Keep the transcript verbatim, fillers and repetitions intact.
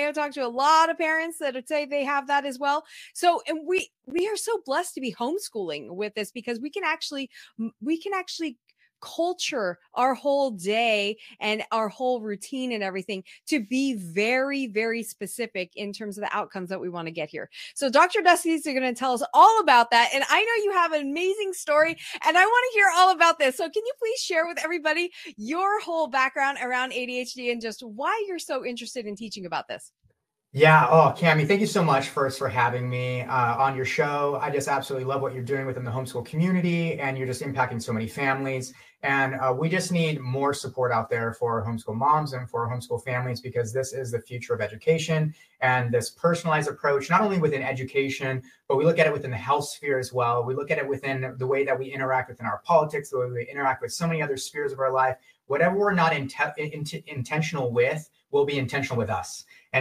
I talk to a lot of parents that would say they have that as well. So, and we we are so blessed to be homeschooling with this because we can actually we can actually culture our whole day and our whole routine and everything to be very, very specific in terms of the outcomes that we want to get here. So Doctor Dusty is going to tell us all about that. And I know you have an amazing story and I want to hear all about this. So can you please share with everybody your whole background around A D H D and just why you're so interested in teaching about this? Yeah. Oh, Cami, thank you so much first for having me uh, on your show. I just absolutely love what you're doing within the homeschool community, and you're just impacting so many families. And uh, we just need more support out there for homeschool moms and for homeschool families, because this is the future of education. And this personalized approach, not only within education, but we look at it within the health sphere as well. We look at it within the way that we interact within our politics, the way we interact with so many other spheres of our life. Whatever we're not in- in- intentional with will be intentional with us. And